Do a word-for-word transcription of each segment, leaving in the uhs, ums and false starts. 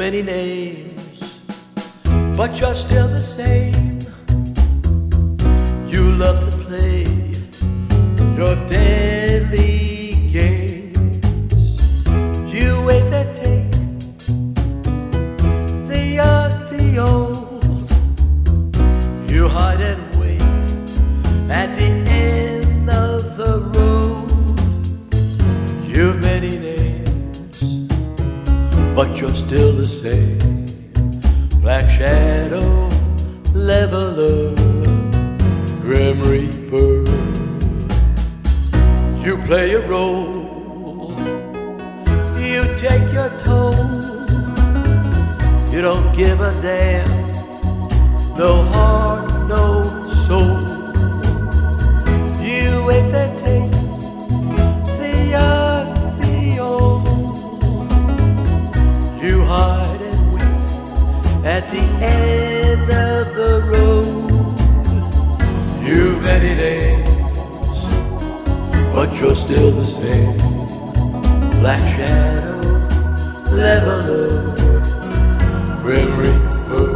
many names, but you're still the same. You love to play your deadly games. You wait and take the young, the old. You hide and wait at the end of the road. You've many names, but you're still the same. Black Shadow, Leveler, Grim Reaper. You play a role, you take your toll. You don't give a damn, no heart, no soul. You wait and take the young, the old. You hide and wait at the end of the road. You've many names, but you're still the same. Black Shadow, Leveler, Grim Reaper.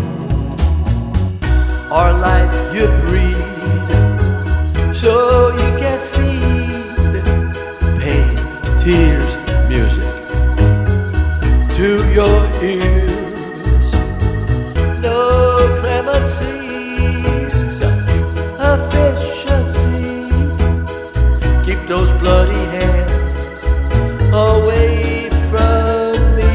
Our life you breed, so you can feed pain, tears, music to your ears. No clemencies, such efficiency. Keep those bloody hands away from me.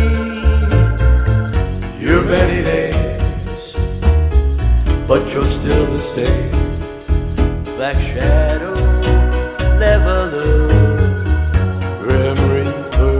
You're many names, but you're still the same. Black Shadow, Leveler, Grim Reaper.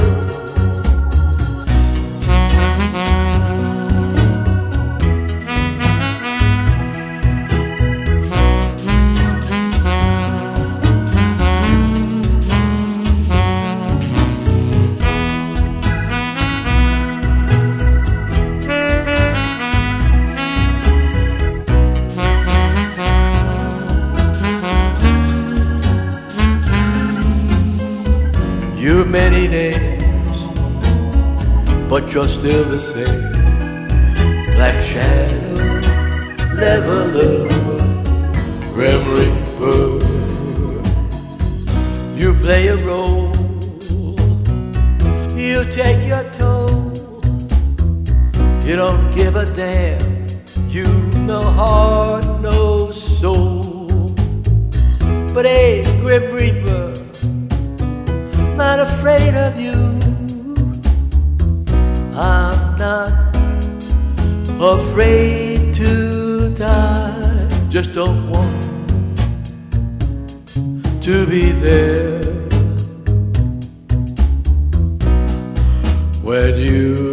You've many names, but you're still the same. Black Shadow, Leveler, Grim Reaper. You play a role, you take your toll. You don't give a damn, you've no heart, no soul. But hey, Grim Reaper, not afraid of you. I'm not afraid to die. Just don't want to be there when you